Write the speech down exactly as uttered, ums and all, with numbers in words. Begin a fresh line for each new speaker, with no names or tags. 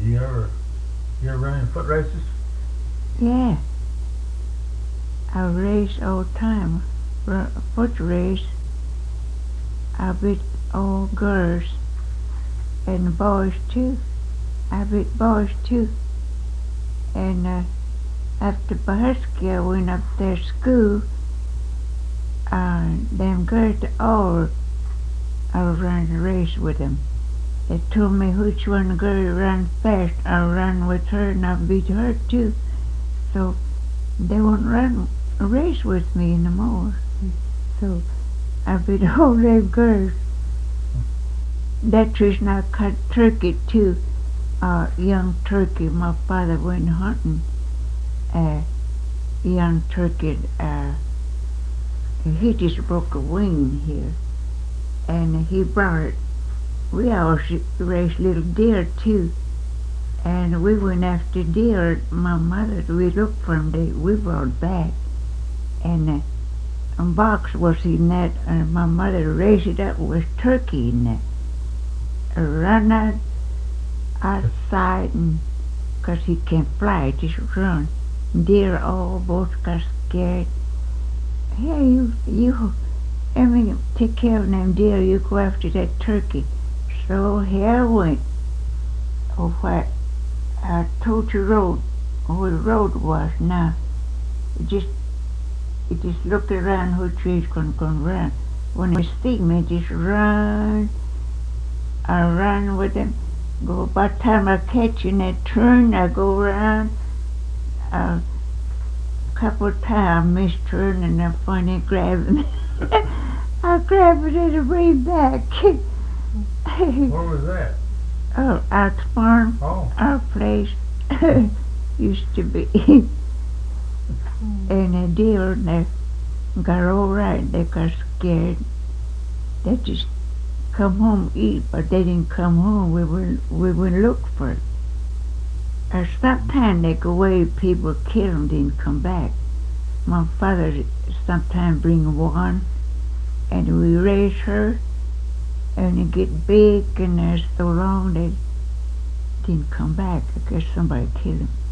you ever, you ever run in foot races?
Yeah. I race all the time. Run, foot race. I beat all girls and boys too. I beat boys too. And uh, after Bahursky, I went up there to school. Uh, them girls all, I ran a race with them. They told me which one girl ran fast. I ran with her and I beat her too. So they won't run a race with me anymore. So I beat all them girls. That reason I cut turkey too. Uh, young turkey. My father went hunting. Uh, young turkey. Uh, he just broke a wing here, and he brought it. We always raised little deer too, and we went after deer. My mother, we looked for them. They, we brought back, and uh, a box was in that, and my mother raised it up with turkey in it. Run out outside, and cause he can't fly, just run. Deer all both got scared. Here you, you, I mean, take care of them deer. You go after that turkey. So here I went. Oh, what? I told you road, where the road was now. It just, it just looked around which way it's gonna go run. When they see me, just run. I run with them. Go by the time I catch in that turn, I go around. A couple of times I missed turn, and I finally grabbed it. I grabbed it and it ran back.
Where was that?
Oh, out the farm,
Oh.
our place used to be. And the deer, they got all right. They got scared. They just come home eat, but they didn't come home. We would we would look for it. Or sometimes they go away, people kill them, didn't come back. My father sometimes bring one, and we raise her, and they get big, and they're so long they didn't come back. I guess somebody killed them.